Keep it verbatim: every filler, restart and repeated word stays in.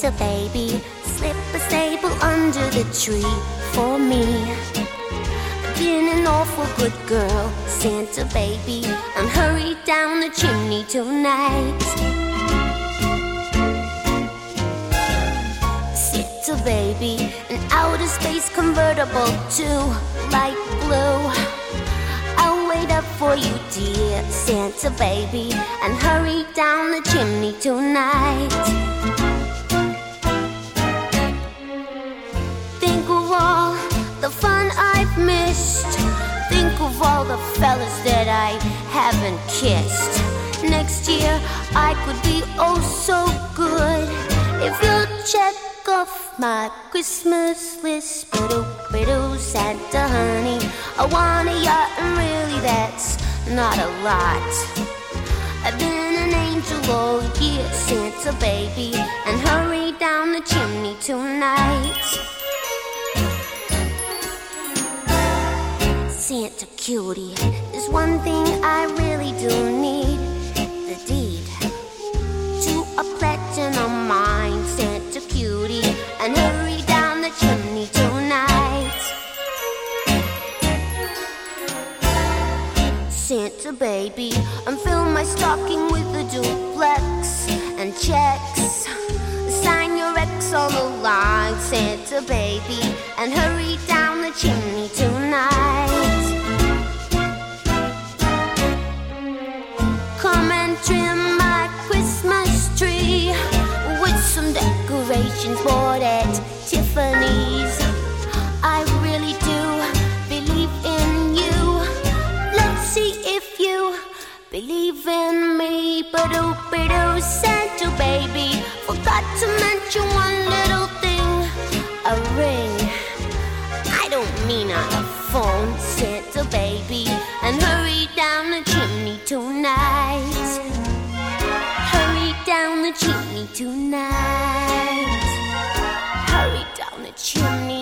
Santa baby, slip a sable under the tree for me. I've been an awful good girl, Santa baby, and hurry down the chimney tonight. Santa baby, an outer space convertible to light blue. I'll wait up for you, dear Santa baby, and hurry down the chimney tonight. Think of all the fun I've missed. Think of all the fellas that I haven't kissed. Next year I could be oh so good if you'll check off my Christmas list. Ba-doo, ba-doo, Santa honey, I want a yacht, and really that's not a lot. I've been an angel all year, Santa baby, and hurry down the chimney tonight. Santa cutie, there's one thing I really do need, the deed to a platinum mine, Santa cutie, and hurry down the chimney tonight. Santa baby, and fill my stocking with a duplex and checks. Sign your ex on the line, Santa baby, and hurry down the chimney tonight. Come and trim my Christmas tree with some decorations bought at Tiffany's. I really do believe in you. Let's see if you believe in me. Ba-doo, ba-doo, Santa baby, forgot to mention one little thing, a ring. I don't mean on the phone, Santa baby, and hurry down the chimney tonight. Hurry down the chimney tonight. Hurry down the chimney.